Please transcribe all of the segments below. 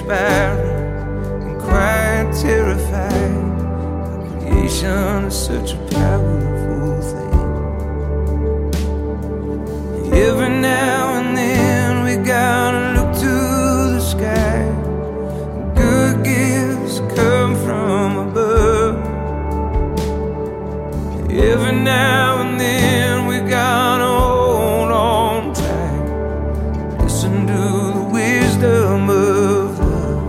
transparent and quite terrified. Creation is such a powerful thing. Every now and then we gotta look to the sky. Good gifts come from above. Every now and then we gotta hold on tight. Listen to the wisdom of love.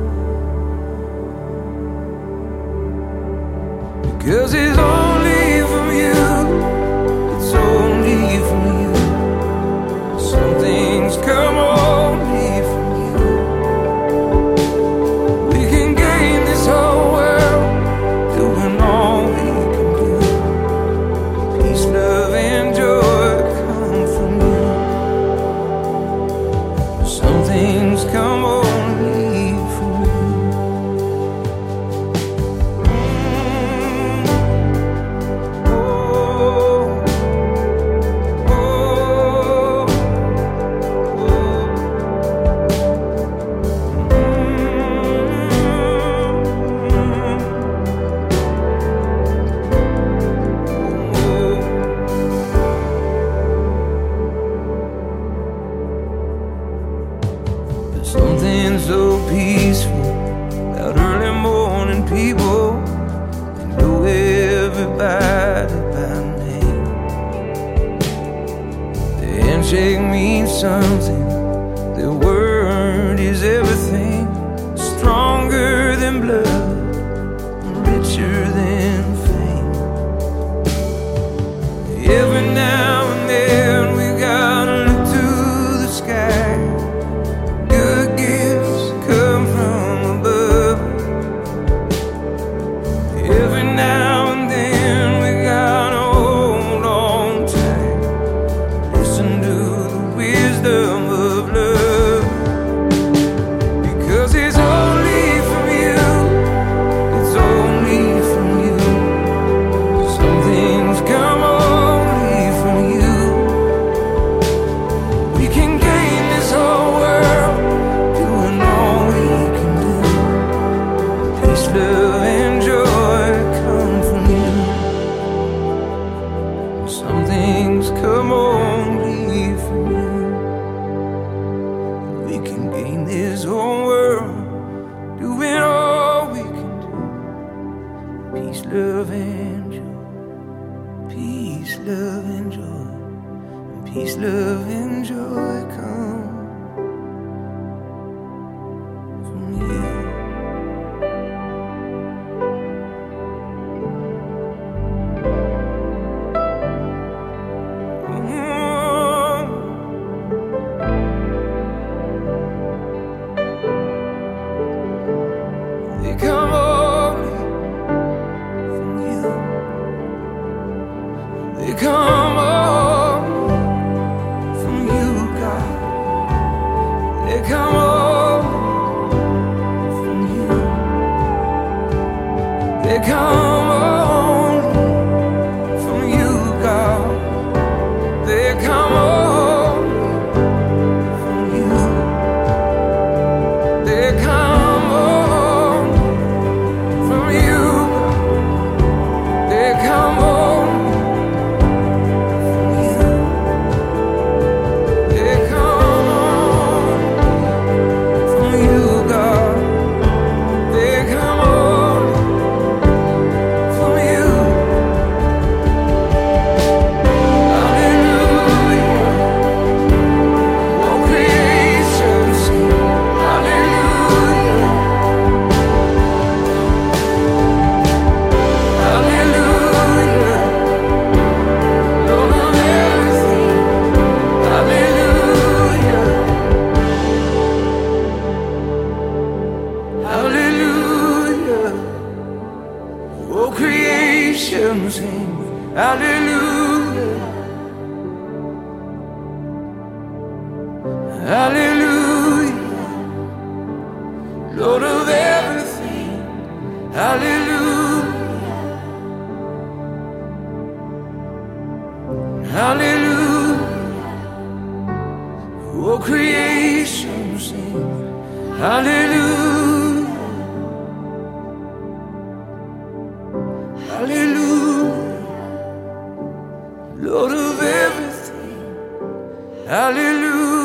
Because it's only from you, it's only from you. Some things come only from you. We can gain this whole world doing all we can do. Peace, love, and joy come from you. Some things come only from you. Something so peaceful about early morning people. They know everybody by name. The handshake means something. Their word is everything. Stronger than blood, richer than fame. Every now and then we gotta look to the sky. Every now and then we gotta hold on tight. Listen to the wisdom of love. Because it's only from you, it's only from you. Some things come only from you. We can gain this whole world doing all we can do. Peace, love, and joy come from you. Some things come only from you. We can gain this whole world doing all we can do. Peace, love, and joy. Peace, love, and joy. Peace, love, and joy come from you. They come only from you. They come only from you, God. They come only from you. They come only from you, God. They come only from you. They come only from you. They come only from you. They come only from you, God. They come only from you. Hallelujah. Oh, creation sing hallelujah. Hallelujah. Lord of everything. Hallelujah. Hallelujah. Oh, creation sing hallelujah. Hallelujah. Lord of everything. Hallelujah. Hallelujah. Oh, creation sing Hallelujah, hallelujah, Lord of everything. Hallelujah.